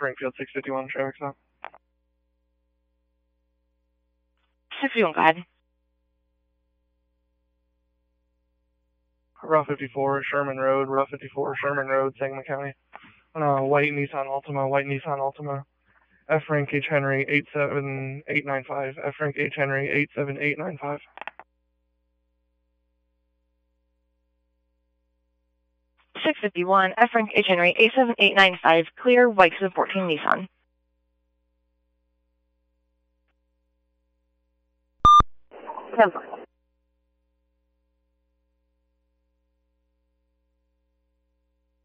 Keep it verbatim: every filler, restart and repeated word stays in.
Springfield six fifty-one, traffic stop. six fifty-one, go ahead. Route fifty-four, Sherman Road, Route fifty-four, Sherman Road, Sangamon County. Uh, white Nissan Altima, white Nissan Altima. F rank H Henry eight seven eight nine five, F rank H Henry eight seven eight nine five. six fifty-one, F rank H Henry eight seven eight nine five, clear, white seven fourteen Nissan. ten five.